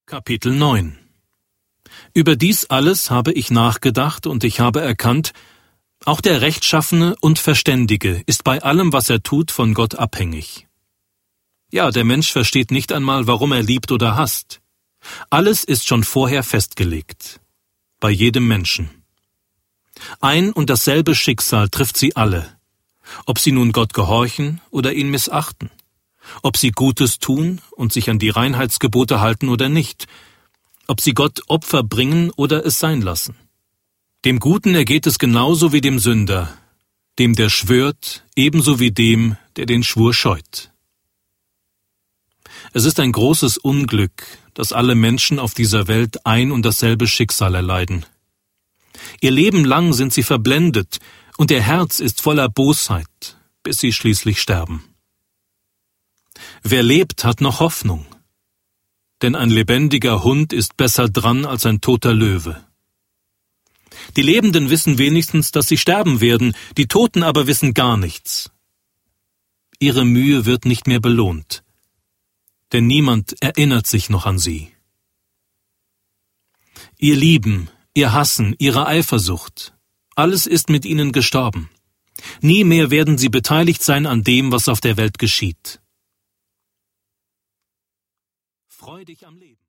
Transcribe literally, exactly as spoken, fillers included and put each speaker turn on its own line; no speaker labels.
Kapitel neun. Über dies alles habe ich nachgedacht, und ich habe erkannt, auch der Rechtschaffene und Verständige ist bei allem, was er tut, von Gott abhängig. Ja, der Mensch versteht nicht einmal, warum er liebt oder hasst. Alles ist schon vorher festgelegt. Bei jedem Menschen. Ein und dasselbe Schicksal trifft sie alle. Ob sie nun Gott gehorchen oder ihn missachten. Ob sie Gutes tun und sich an die Reinheitsgebote halten oder nicht. Ob sie Gott Opfer bringen oder es sein lassen. Dem Guten ergeht es genauso wie dem Sünder, dem, der schwört, ebenso wie dem, der den Schwur scheut. Es ist ein großes Unglück, dass alle Menschen auf dieser Welt ein und dasselbe Schicksal erleiden. Ihr Leben lang sind sie verblendet, und ihr Herz ist voller Bosheit, bis sie schließlich sterben. Wer lebt, hat noch Hoffnung. Denn ein lebendiger Hund ist besser dran als ein toter Löwe. Die Lebenden wissen wenigstens, dass sie sterben werden, die Toten aber wissen gar nichts. Ihre Mühe wird nicht mehr belohnt, denn niemand erinnert sich noch an sie. Ihr Lieben, ihr Hassen, ihre Eifersucht, alles ist mit ihnen gestorben. Nie mehr werden sie beteiligt sein an dem, was auf der Welt geschieht. Freu dich am Leben.